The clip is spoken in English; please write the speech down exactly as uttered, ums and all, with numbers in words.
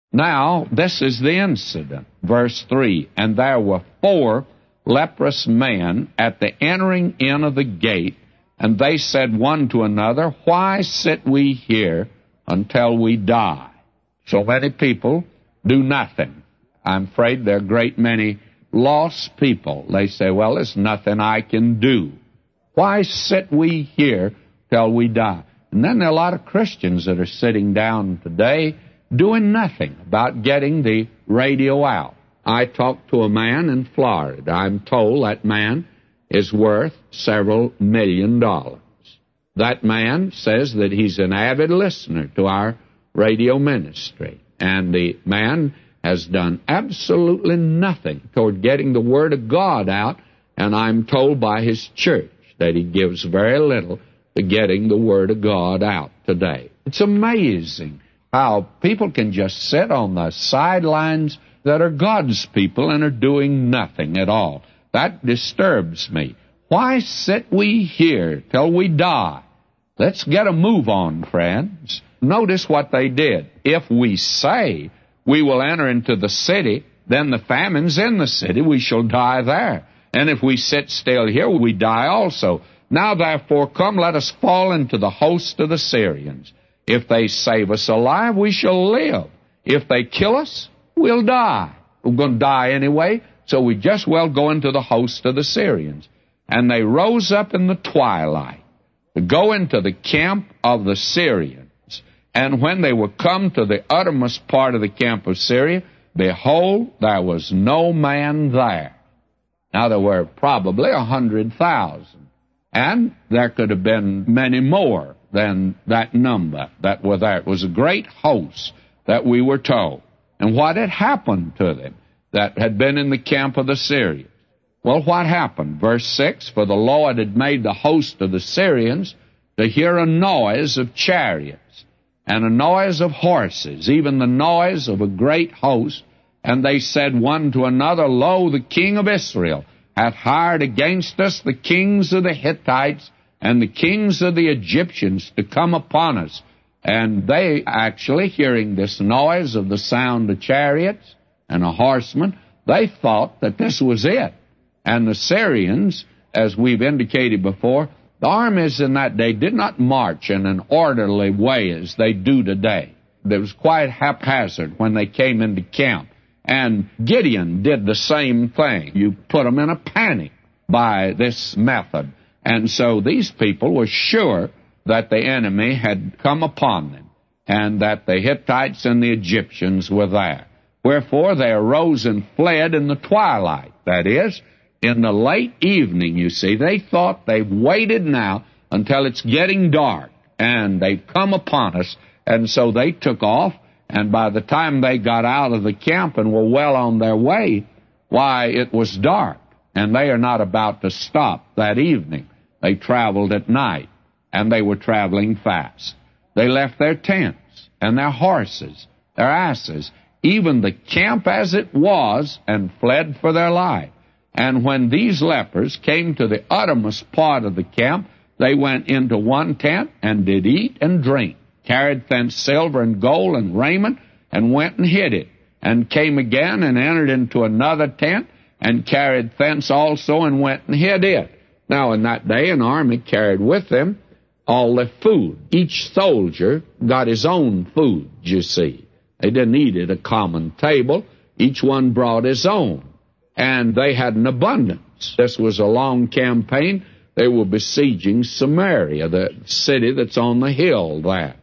Now, this is the incident. Verse three, and there were four leprous men at the entering in of the gate, and they said one to another, why sit we here until we die? So many people do nothing. I'm afraid there are a great many lost people. They say, well, there's nothing I can do. Why sit we here till we die? And then there are a lot of Christians that are sitting down today doing nothing about getting the radio out. I talked to a man in Florida. I'm told that man is worth several million dollars. That man says that he's an avid listener to our radio ministry. And the man has done absolutely nothing toward getting the Word of God out, and I'm told by his church that he gives very little to getting the Word of God out today. It's amazing how people can just sit on the sidelines that are God's people and are doing nothing at all. That disturbs me. Why sit we here till we die? Let's get a move on, friends. Notice what they did. If we say we will enter into the city, then the famine's in the city, we shall die there. And if we sit still here, we die also. Now therefore come, let us fall into the host of the Syrians. If they save us alive, we shall live. If they kill us, we'll die. We're going to die anyway, so we just well go into the host of the Syrians. And they rose up in the twilight to go into the camp of the Syrians. And when they were come to the uttermost part of the camp of Syria, behold, there was no man there. Now there were probably a hundred thousand, and there could have been many more than that number that were there. It was a great host that we were told. And what had happened to them that had been in the camp of the Syrians? Well, what happened? Verse six, for the Lord had made the host of the Syrians to hear a noise of chariots and a noise of horses, even the noise of a great host. And they said one to another, lo, the king of Israel hath hired against us the kings of the Hittites and the kings of the Egyptians to come upon us. And they actually, hearing this noise of the sound of chariots and a horseman, they thought that this was it. And the Syrians, as we've indicated before, the armies in that day did not march in an orderly way as they do today. It was quite haphazard when they came into camp. And Gideon did the same thing. You put them in a panic by this method. And so these people were sure that the enemy had come upon them, and that the Hittites and the Egyptians were there. Wherefore they arose and fled in the twilight, that is, in the late evening, you see. They thought they've waited now until it's getting dark, and they've come upon us, and so they took off, and by the time they got out of the camp and were well on their way, why, it was dark, and they are not about to stop that evening. They traveled at night, and they were traveling fast. They left their tents and their horses, their asses, even the camp as it was, and fled for their life. And when these lepers came to the uttermost part of the camp, they went into one tent and did eat and drink, carried thence silver and gold and raiment, and went and hid it, and came again and entered into another tent, and carried thence also and went and hid it. Now in that day an army carried with them all the food. Each soldier got his own food, you see. They didn't eat at a common table. Each one brought his own. And they had an abundance. This was a long campaign. They were besieging Samaria, the city that's on the hill there.